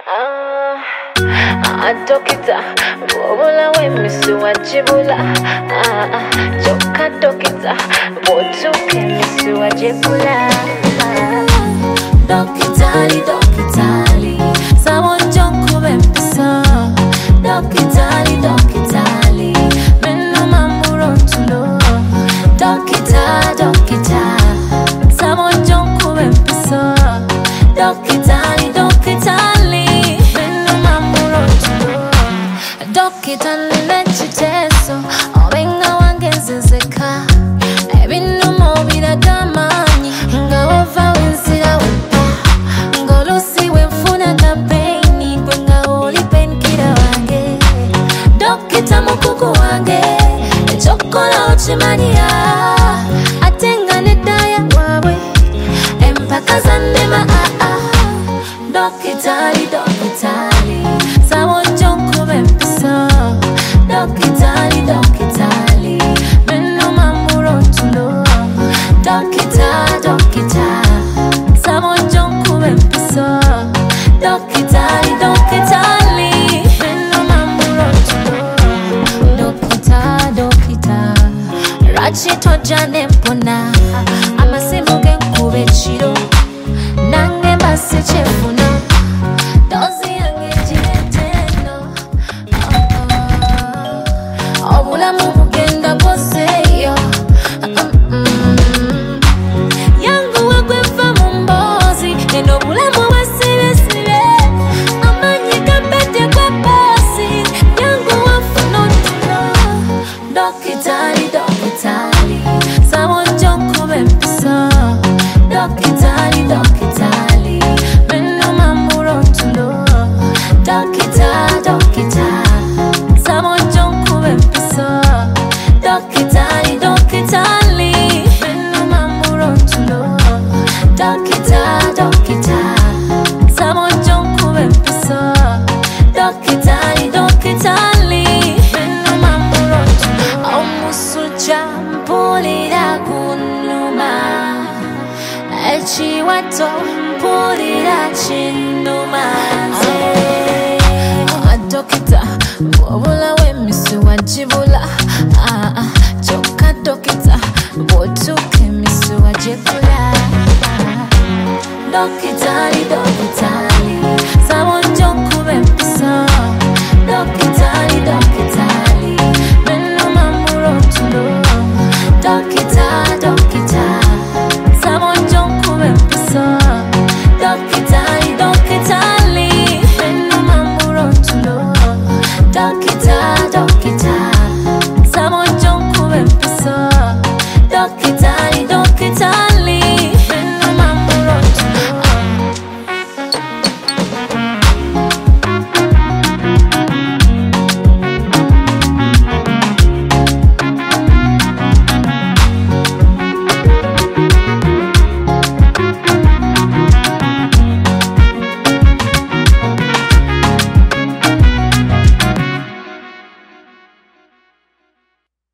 Dokita, bobula we misu wajibula. Joka dokita, botuke misu wajibula. Dokitali, dokitali, someone jonko bempisa. Dokitali, dokitali, meno mamuro tulo. Dokita, dokita, someone jonko bempisa. Dokitali, dokitali, meno mamuro tulo. Dokitali lechiteso, obenga wangezezeka. Ebinu mobila damanyi, nga wava wenzira wepa. Ngolusi wenfuna kampeni, kwenga oli penkira wange. Dokita mukuku wange, echokola ochimanya. Atenga nedaya wawe, empaka zanema Dokitali, dokitali, someone jonko bempisa. Dokitali, dokitali, meno mamuro tulo. Dokita, dokita, someone jonko bempisa. Dokitali, dokitali, meno mamuro tulo. Dokita, dokita, rachi tojane mpona. Amasimu genkube chiro, nange basi chefuna. Dozi yange jireteno. Obulamu bugenda bwoseyo. Yangu wagwefa mumbozi, neno bulamu wasibesibe. Amanyi gambete kwa bosi, yangu wafuna otulo. Dokitali, dokitali, someone jonko bempisa. Dokitali, dokitali, meno mamuro tulo. Dokita, dokita, someone jonko bempisa. Dokitali, dokitali, meno mamuro tulo. Dokita, dokita, someone jonko bempisa. Dokitali, dokitali, meno mamuro tulo. Omusuja mpulira kunuma, echiwato mpulira chinuma. Dokita, bobula we misu wajibula. Joka dokita, botuke misu wajibula. Dokitali, dokitali, someone jonko bempisa. Dokitali, dokitali, meno mamuro tulo. Dokita, dokita, someone jonko bempisa. Dokitali, dokitali, meno mamuro tulo. Dokita, dokita, someone jonko bempisa. Dokita.